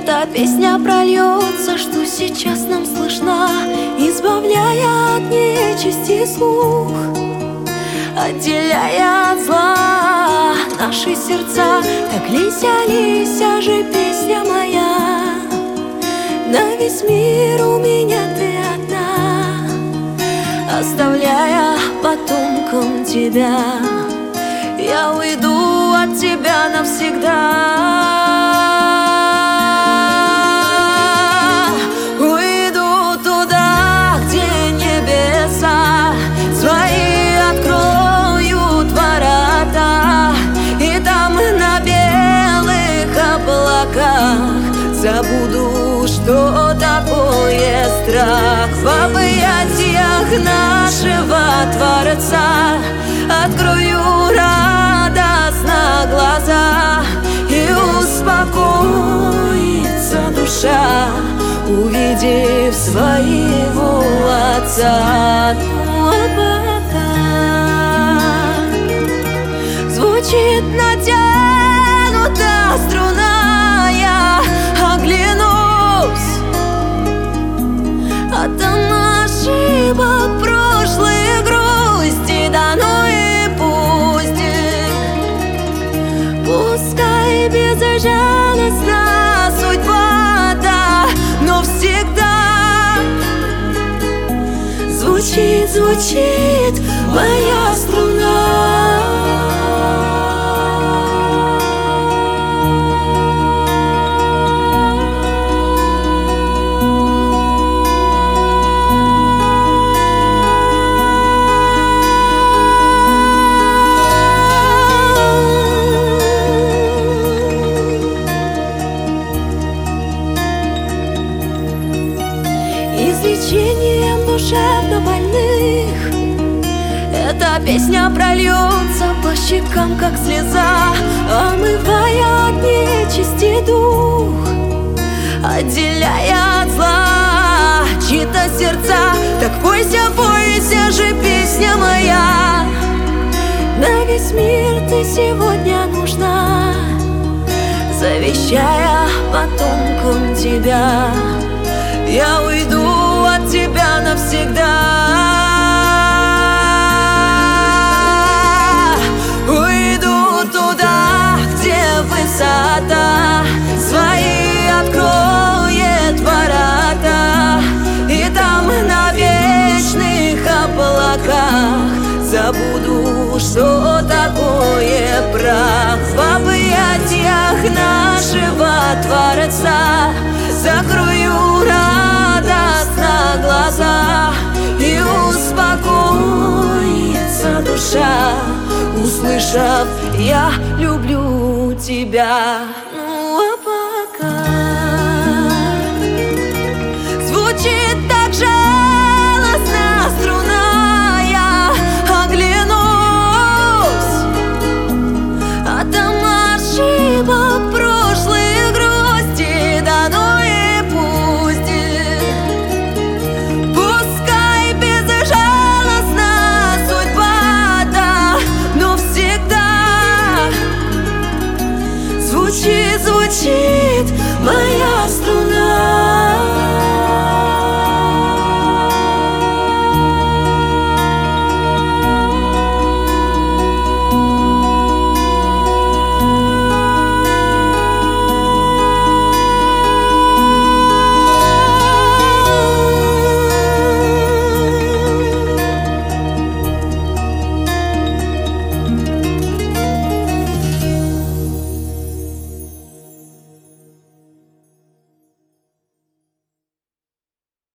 Эта песня прольется, что сейчас нам слышна, избавляя от нечисти слух, отделяя от зла наши сердца. Так Лися, Лися же песня моя, на весь мир у меня ты одна, оставляя потомкам тебя. Я уйду от тебя навсегда. Уйду туда, где небеса свои откроют ворота, и там на белых облаках забуду, что такое страх. В объятиях нашего Творца открою радостно глаза, и успокоится душа, увидев своего Отца. Ну, а пока звучит натянута струна, я оглянусь, а там ошибок прошлых грусти, да ну и пусть их. Пускай безжалостна судьба, да, но всегда звучит, звучит моя струна. Излечением душевно больных эта песня прольется по щекам, как слеза, омывая от нечисти дух, отделяя от зла чьи-то сердца. Так пойся, пойся же песня моя, на весь мир ты сегодня нужна, завещая потомкам тебя. Я уйду от тебя навсегда. Уйду туда, где высота свои откроет ворота, и там на вечных облаках забуду, что такое прах. В объятиях нашего Творца закрою радостно глаза, и успокоится душа, услышав: я люблю тебя.